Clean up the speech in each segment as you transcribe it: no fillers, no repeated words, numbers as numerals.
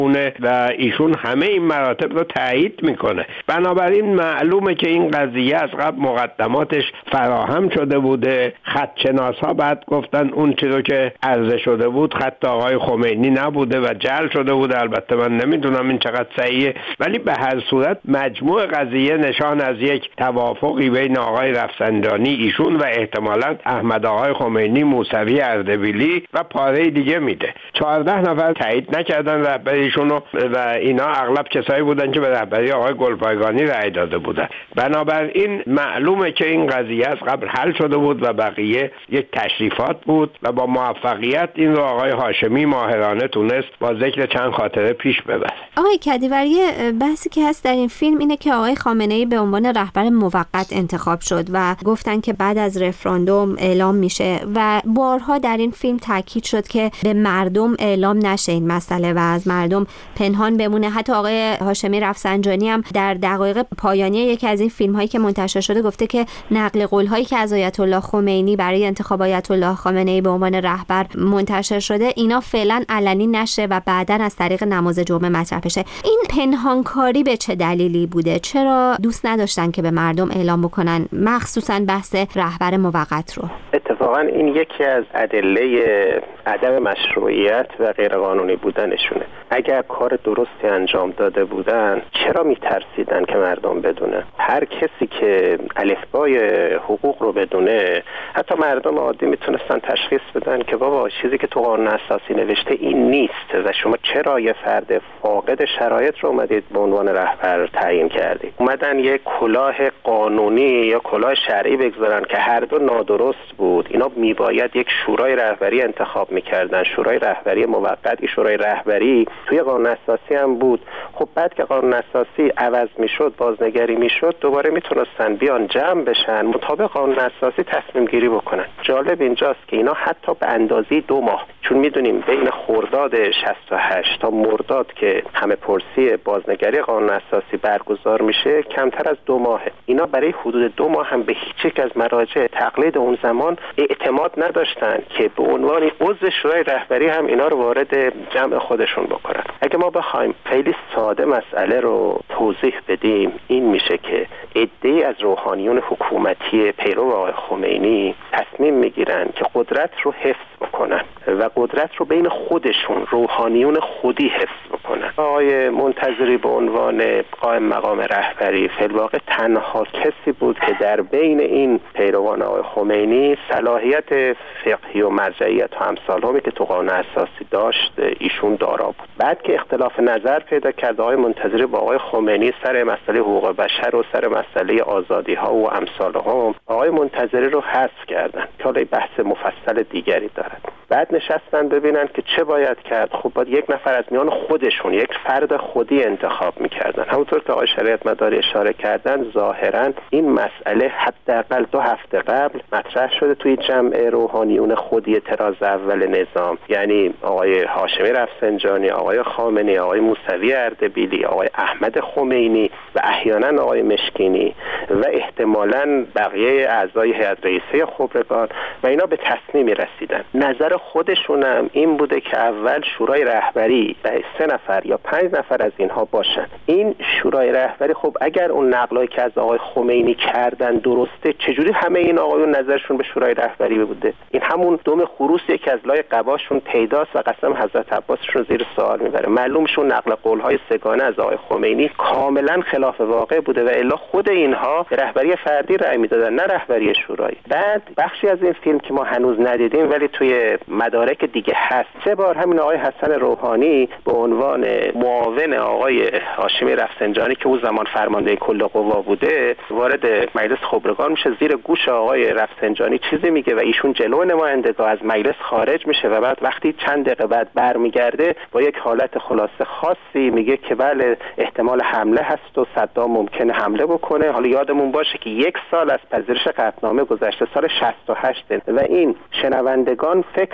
و ایشون همه این مراتب رو تایید میکنه. بنابراین معلومه که این قضیه از قبل مقدماتش فراهم شده بوده. خط‌شناس‌ها بعد گفتن اون چیزی که عرضه شده بود خط آقای خمینی نبوده و جعل شده بوده. البته من نمیدونم این چقدر صحیحه، ولی به هر صورت مجموع قضیه نشان از یک توافقی بین آقای رفسنجانی ایشون و احتمالاً احمد آقای خمینی، موسوی اردبیلی و پاره دیگه میده. 14 نفر تایید نکردن رهبریشونو و اینا اغلب کسایی بودن که به رهبری آقای گلپایگانی رأی داده بودن. بنابراین معلومه که این قضیه از قبل حل شده بود و بقیه یک تشریفات بود و با موفقیت این رو آقای هاشمی ماهرانه تونست با ذکر چند خاطره پیش ببره. آقای کدیوری، بحثی که هست در این فیلم اینه که آقای خامنه‌ای به عنوان رهبر موقت انتخاب شد و گفتن که بعد از رفراندوم اعلام میشه و بارها در این فیلم تاکید شد که به مردم اعلام نشه این مسئله و از مردم پنهان بمونه. حتی آقای هاشمی رفسنجانی هم در دقایق پایانی یکی از این فیلم‌هایی که منتشر شده گفته که نقل قول‌هایی که از آیت الله خمینی برای انتخاب آیت الله خامنه‌ای به عنوان رهبر منتشر شده اینا فعلا علنی نشه و بعداً از طریق نماز جمعه مطرح بشه. این پنهانکاری به چه دلیلی بوده؟ چرا دوست نداشتن که به مردم اعلام بکنن، مخصوصاً بحث رهبر موقت رو؟ اتفاقاً این یکی از ادله عدم مشروعیت و غیرقانونی بودنشونه. اگر کار درستی انجام داده بودن چرا میترسیدن که مردم بدونه؟ هر کسی که الفبای حقوق رو بدونه، حتی مردم عادی میتونستن تشخیص بدن که بابا چیزی که تو قانون اساسی نوشته این نیست و شما چرا یه فرد فاقد شرایط رو اومدید به عنوان رهبر تعیین کردید. اومدن یه کلاه قانونی یا کلاه شرعی بگذارن که هر دو نادرست بود. اینا میباید یک شورای رهبری انتخاب میکردن، شورای رهبری موقت. این شورای رهبری توی قانون اساسی هم بود. خب بعد که قانون اساسی عوض میشد، بازنگری میشد، دوباره میتونستن بیان جمع بشن، مطابق قانون اساسی تصمیم گیری بکنن. جالب اینجاست که اینا حتی به اندازه 2 ماه، چون میدونیم بین خرداد 68 تا مرداد که همه پرسی بازنگری قانون اساسی برگزار میشه کمتر از 2 ماهه. اینا برای حدود 2 ماه هم به هیچ یک از مراجع تقلید اون زمان اعتماد نداشتن که به عنوان عضو شورای رهبری هم اینا رو وارد جمع خودشون بکنن. اگه ما بخوایم خیلی ساده مسئله رو توضیح بدیم، این میشه که عده‌ای از روحانیون حکومتی پیرو آقای خمینی تصمیم میگیرن که قدرت رو حفظ بکنن و قدرت رو بین خودشون، روحانیون خودی حفظ بکنن. آقای منتظری به عنوان قائم مقام رهبری فی الواقع تنها کسی بود که در بین این پیروان آقای خمینی صلاحیت فقهی و مرجعیت و امثالهمی که تو قانون اساسی داشت ایشون دارا بود. بعد که اختلاف نظر پیدا کرد آقای منتظری با آقای خمینی سر مسئله حقوق بشر و سر مسئله آزادی ها و امثالهم، آقای منتظری رو حذف کردن که حالا بحث مفصل دیگری دارد. بعد نشستن ببینن که چه باید کرد. خب باید یک نفر از میان خودشون، یک فرد خودی انتخاب میکردن. همونطور که آقای شریعت مداری اشاره کردن، ظاهرا این مسئله حداقل 2 هفته قبل مطرح شده توی جمع روحانیون خودی طراز اول نظام، یعنی آقای هاشمی رفسنجانی، آقای خامنه‌ای، آقای موسوی اردبیلی، آقای احمد خمینی و احیانا آقای مشکینی و احتمالاً بقیه اعضای هیئت رئیسه خبرگان و اینا به تصمیمی رسیدن. نظر خودشونم این بوده که اول شورای رهبری 3 نفر یا 5 نفر از اینها باشن. این شورای رهبری خب اگر اون نقلایی که از آقای خمینی کردن درسته، چجوری همه این آقایون نظرشون به شورای رهبری بوده؟ این همون دم خروسی که از لای قباشون پیداست و قسم حضرت عباسشون زیر سوال میبره. معلومشون نقل قولهای سگانه از آقای خمینی کاملا خلاف واقع بوده و الا خود اینها به رهبری فردی رأی میدادن، نه رهبری شورایی. بعد بخشی از این فیلم که ما هنوز ندیدیم ولی توی مدارک دیگه هست، 3 بار همین آقای حسن روحانی به عنوان معاون آقای هاشمی رفسنجانی که اون زمان فرمانده کل قوا بوده وارد مجلس خبرگان میشه، زیر گوش آقای رفسنجانی چیزی میگه و ایشون جلو نمایندگان از مجلس خارج میشه و بعد وقتی چند دقیقه بعد برمیگرده با یک حالت خلاصه خاصی میگه که بله احتمال حمله هست و صدام ممکنه حمله بکنه. حالا یادمون باشه که 1 سال از پذیرش قطعنامه گذشته، سال 68 و این شنوندگان فکر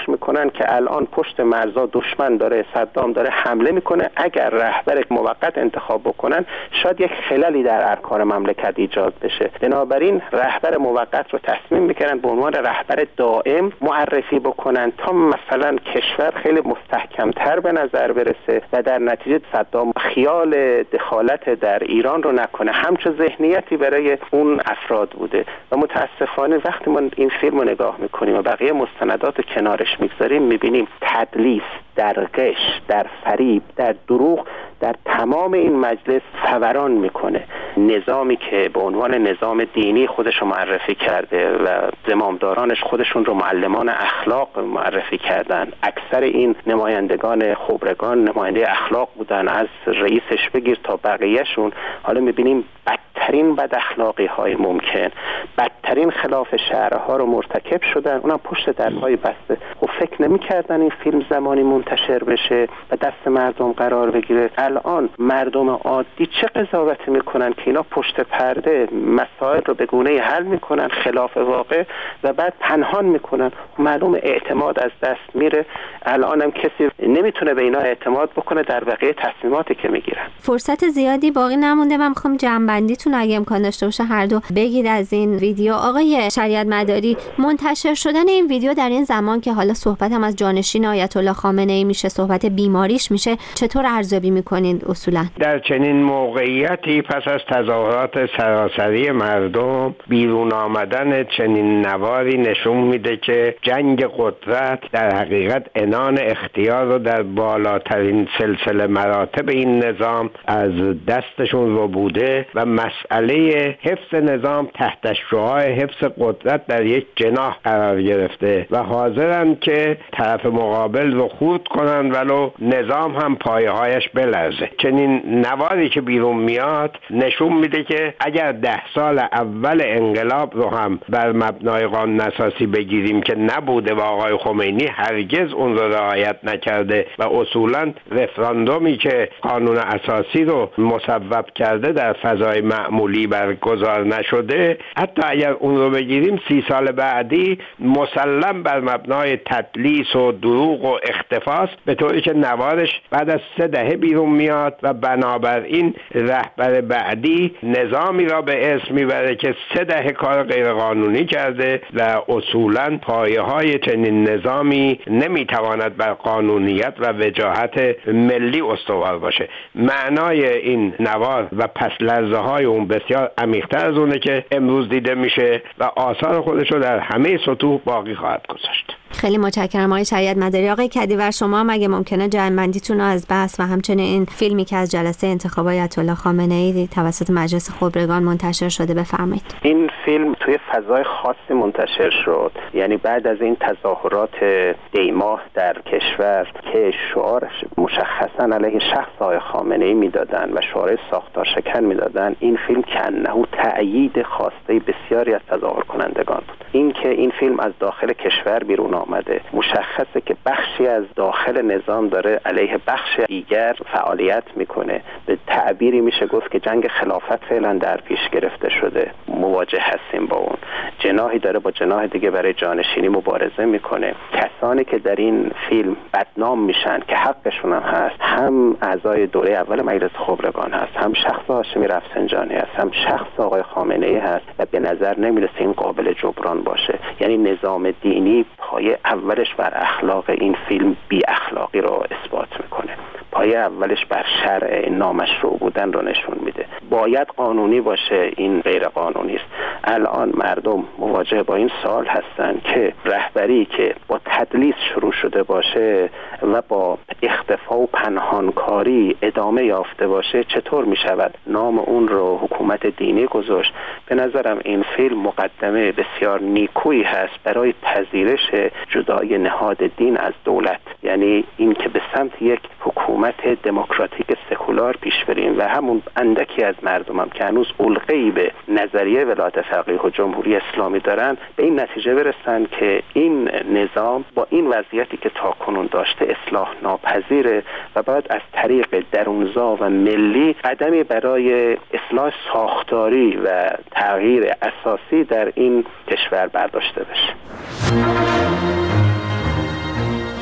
تلاش میکنن که الان پشت مرزا دشمن داره، صدام داره حمله میکنه، اگر رهبر موقت انتخاب بکنن شاید یک خللی در ارکان مملکت ایجاد بشه. بنابراین رهبر موقت رو تصمیم میکنن به عنوان رهبر دائم معرفی بکنن تا مثلا کشور خیلی مستحکمتر به نظر برسه و در نتیجه صدام خیال دخالت در ایران رو نکنه. همچون ذهنیتی برای اون افراد بوده و متاسفانه وقتی ما این فیلم رو نگاه میکنیم و بقیه مستندات رو کنارش میگذاریم میبینیم تدلیس، در غش، در فریب، در دروغ در تمام این مجلس فوران میکنه. نظامی که به عنوان نظام دینی خودش رو معرفی کرده و زمامدارانش خودشون رو معلمان اخلاق معرفی کردن، اکثر این نمایندگان خبرگان نماینده اخلاق بودن، از رئیسش بگیر تا بقیهشون. حالا میبینیم بدترین بد اخلاقی های ممکن، بدترین خلاف شرعها رو مرتکب شدن، اونم پشت درهای بسته. خب فکر نمی‌کردن این فیلم زمانی منتشر بشه و دست مردم قرار بگیره. الان مردم عادی چه قضاوتی میکنن که اینا پشت پرده مسائل رو به گونه‌ای حل میکنن خلاف واقع و بعد پنهان میکنن. معلوم اعتماد از دست میره. الانم کسی نمیتونه به اینا اعتماد بکنه در بقیه تصمیماتی که میگیرن. فرصت زیادی باقی نمونده. من میخوام جمع‌بندیتون اگه امکان داشته باشه هر دو بگید از این ویدیو. آقای شریعت مداری، منتشر شدن این ویدیو در این زمان که حالا صحبت هم از جانشین آیت الله خامنه ای میشه، صحبت بیماریش میشه، چطور ارزیابی میکنید اصولا؟ در چنین موقعیتی پس از تظاهرات سراسری مردم بیرون آمدن چنین نواری نشون میده که جنگ قدرت در حقیقت عنان اختیار رو در بالاترین سلسله مراتب این نظام از دستشون رو بوده و مسئله حفظ نظام تحت شعاع حفظ قدرت در یک جناح قرار گرفته و حاضرن که طرف مقابل رو خورد کنن ولو نظام هم پایه‌هایش بلرزه. چنین نواری که بیرون میاد نشون میده که اگر 10 سال اول انقلاب رو هم بر مبنای قانون اساسی بگیریم که نبوده و آقای خمینی هرگز اون رو رعایت نکرده و اصولا رفراندومی که قانون اساسی رو مصوب کرده در فضای معمولی برگزار نشده، حتی اگر اون رو بگیریم 30 سال بعدی مسلم بر مبنای تدلیس و دروغ و اختفاست، به طوری که نوارش بعد از 3 دهه بیرون میاد و بنابراین رهبر بعدی نظامی را به اسم میبره که 3 دهه کار غیرقانونی کرده و اصولا پایه‌های چنین نظامی نمیتواند بر قانونیت و وجاهت ملی استوار باشه. معنای این نوار و پس لرزه های اون بسیار عمیق‌تر از اونه که امروز دیده میشه و آثار خودش رو در همه سطوح باقی خواهد گذاشت. خیلی متشکرم آقای شریعت مداری. آقای کدیور، شما هم اگه ممکنه جمع‌بندیتون رو از بحث و همچنین این فیلمی که از جلسه انتخاب آیت الله خامنه ای توسط مجلس خبرگان منتشر شده بفرمایید. این فیلم توی فضای خاصی منتشر شد، یعنی بعد از این تظاهرات دیماه در کشور که شعار مشخصا علیه شخص آقای خامنه ای میدادن و شعار ساختار شکن میدادن، این فیلم کنه تأیید خواسته بسیاری از تظاهر کنندگان بود. این که این فیلم از داخل کشور بیرون آمده مشخصه که بخشی از داخل نظام داره علیه بخش دیگر فعالیت میکنه. به تعبیری میشه گفت که جنگ خلافت فعلا در پیش گرفته شده، مواجه هستیم با اون. جناحی داره با جناح دیگه برای جانشینی مبارزه میکنه. کسانی که در این فیلم بدنام میشن که حقشون هم هست، هم اعضای دوره اول مجلس خبرگان هست، هم شخص هاشمی رفسنجانی هست، هم شخص آقای خامنه ای هست و به نظر نمیرسه این قابل جبران باشه. یعنی نظام دینی پایه اولش بر اخلاق، این فیلم بی اخلاقی رو اثبات میکنه. پایه اولش بر شرع نامشروع بودن رو نشون میده. باید قانونی باشه، این غیر قانونی است. الان مردم مواجه با این سوال هستن که رهبری که با تدلیس شروع شده باشه و با اختفا و پنهانکاری ادامه یافته باشه چطور میشود نام اون رو حکومت دینی گذاشت؟ به نظرم این فیلم مقدمه بسیار نیکویی هست برای پذیرش جدای نهاد دین از دولت، یعنی این که به سمت یک حکومت دموکراتیک سکولار پیش بریم و همون اندکی از مردمم که هنوز علقه‌ای به نظریه ولایت فقیه و جمهوری اسلامی دارن به این نتیجه برسن که این نظام با این وضعیتی که تاکنون داشته اصلاح ناپذیره و باید از طریق درونزا و ملی قدمی برای اصلاح ساختاری و تغییر اساسی در این کشور برداشته بشه.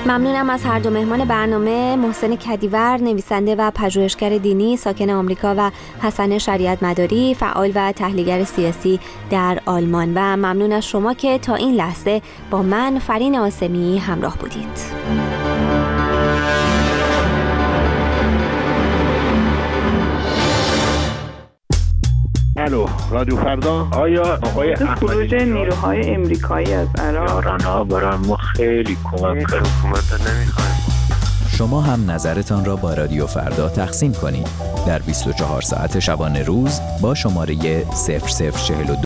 ممنونم از هر دو مهمان برنامه، محسن کدیور نویسنده و پژوهشگر دینی ساکن آمریکا و حسن شریعت مداری فعال و تحلیلگر سیاسی در آلمان و ممنون از شما که تا این لحظه با من فرین آسمی همراه بودید. الو رادیو فردا. آیا آقای خروج نیروهای امریکایی از عراق یاران‌ها برای ما خیلی کمک کرد. حکومت نمیخوایم. شما هم نظرتان را با رادیو فردا تقسیم کنید در 24 ساعت شبانه روز با شماره 0042